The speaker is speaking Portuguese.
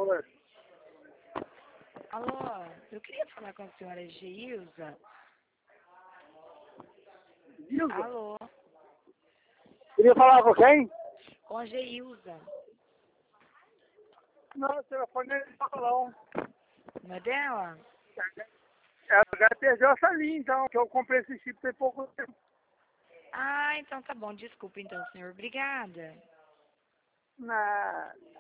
Oi. Alô, eu queria falar com a senhora Geilza. Ilza? Alô, Queria falar com quem? com a Geilza. Não, o telefone não toca não. Não é dela? Ela perdeu essa linha, então, que eu comprei esse chip tem pouco tempo. Ah, então tá bom. Desculpa então, senhor. Obrigada. Na...